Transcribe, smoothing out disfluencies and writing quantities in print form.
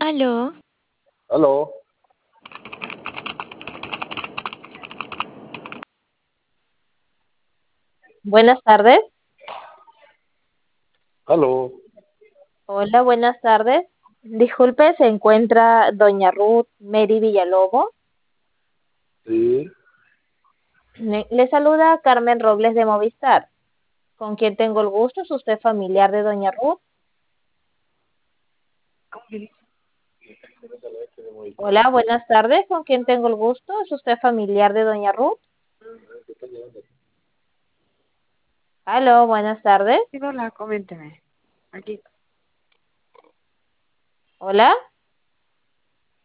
Aló, Aló, Buenas tardes. aló, Hola, buenas tardes. Disculpe, ¿se encuentra doña Ruth Mary Villalobos? sí, Le saluda Carmen Robles de Movistar. ¿Con quién tengo el gusto? ¿Es usted familiar de doña Ruth? Hola, buenas tardes. ¿Con quién tengo el gusto? ¿Es usted familiar de doña Ruth? Aló, buenas tardes. sí, hola, coménteme. Aquí. Hola.